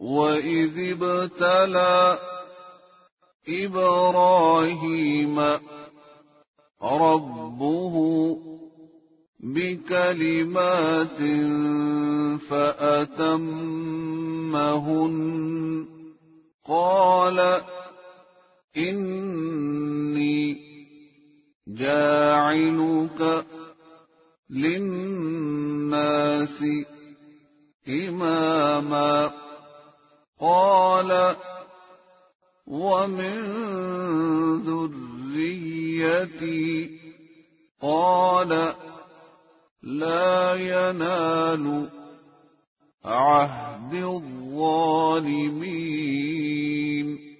وإذ ابتلى إبراهيم ربه بكلمات فأتمهن قال إني جاعلك للناس إماما قال ومن ذريتي قال لا ينال عهد الظالمين